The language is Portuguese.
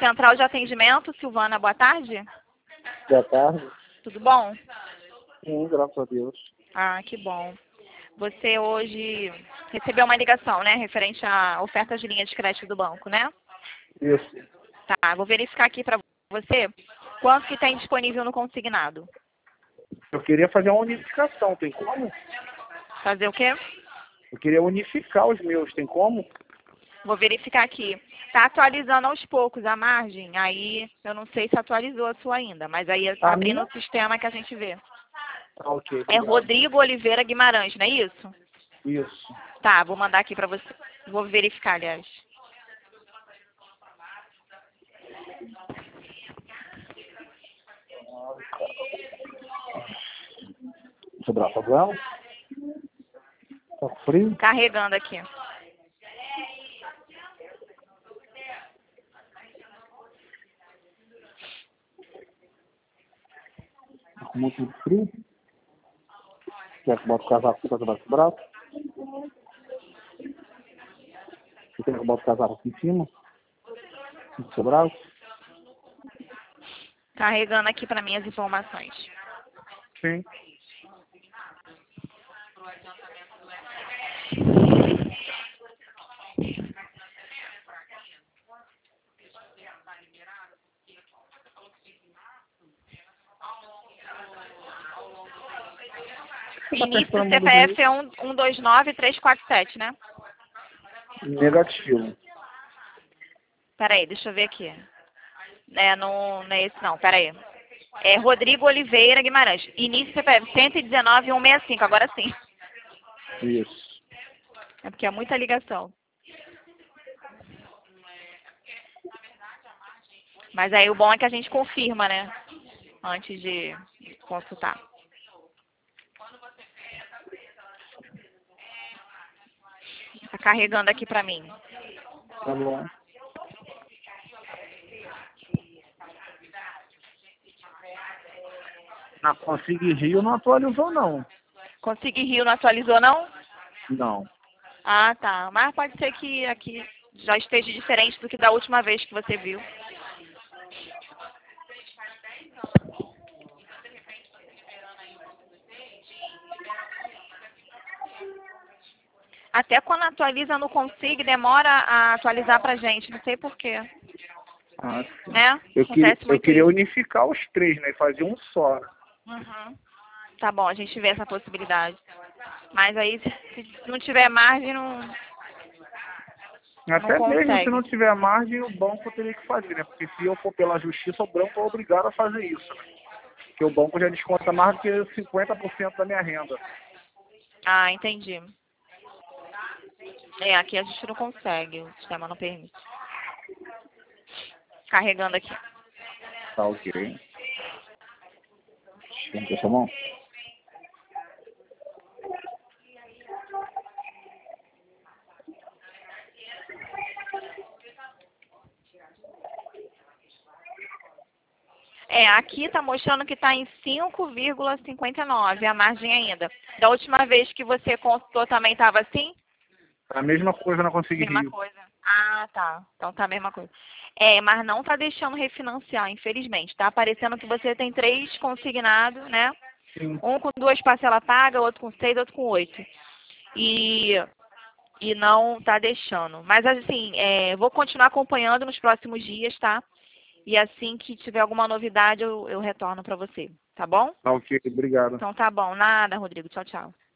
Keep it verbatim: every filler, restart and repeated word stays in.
Central de Atendimento, Silvana, boa tarde. Boa tarde. Tudo bom? Sim, graças a Deus. Ah, que bom. Você hoje recebeu uma ligação, né? Referente à oferta de linha de crédito do banco, né? Isso. Tá, vou verificar aqui para você quanto que tem disponível no consignado. Eu queria fazer uma unificação, tem como? Fazer o quê? Eu queria unificar os meus, tem como? Vou verificar aqui. Tá atualizando aos poucos a margem, aí eu não sei se atualizou a sua ainda, mas aí tá A abrindo minha? o sistema que a gente vê. Ah, ok. É Obrigado. Rodrigo Oliveira Guimarães, não é isso? Isso. Tá, vou mandar aqui pra você. Vou verificar, aliás. Sobrar problema? Tá frio? Carregando aqui. Tá com muito frio? Quer que eu bote o casaco aqui pra debaixo do braço? Você quer que eu bote o casaco aqui em cima? No seu braço? Carregando aqui pra mim as informações. Sim. Início do C P F é um, um dois nove três quatro sete, né? Negativo. Peraí, deixa eu ver aqui. É, não, não é esse não, peraí. É Rodrigo Oliveira Guimarães. Início do C P F cento e dezenove mil cento e sessenta e cinco, agora sim. Isso. É porque é muita ligação. Mas aí o bom é que a gente confirma, né? Antes de consultar. Tá carregando aqui pra mim. Tá bom. Na Consig Rio não atualizou, não. Consegui Rio não atualizou, não? Não. Ah, tá. Mas pode ser que aqui já esteja diferente do que da última vez que você viu. Até quando atualiza no Consig, demora a atualizar pra gente. Não sei porquê. Ah, sim. Né? Eu queria, Acontece eu muito queria isso. unificar os três, né? E fazer um só. Uhum. Tá bom, a gente vê essa possibilidade. Mas aí, se se não tiver margem, não, não Até mesmo se não consegue. tiver margem, o banco teria que fazer, né? Porque se eu for pela justiça, o banco é obrigado a fazer isso, né? Porque o banco já desconta mais do que cinquenta por cento da minha renda. Ah, entendi. É, aqui a gente não consegue, o sistema não permite. Carregando aqui. Tá ok. Deixa eu sua mão. É, aqui tá mostrando que tá em cinco vírgula cinquenta e nove a margem ainda. Da última vez que você consultou também tava assim? A mesma coisa na Consig Mesma Rio. coisa. Ah, tá. Então tá a mesma coisa. É, mas não tá deixando refinanciar, infelizmente. Tá aparecendo que você tem três consignados, né? Sim. Um com duas parcelas pagas, outro com seis, outro com oito. E, e não tá deixando. Mas assim, é, vou continuar acompanhando nos próximos dias, tá? E assim que tiver alguma novidade, eu, eu retorno pra você. Tá bom? Tá ok, obrigado. Então tá bom. Nada, Rodrigo. Tchau, tchau.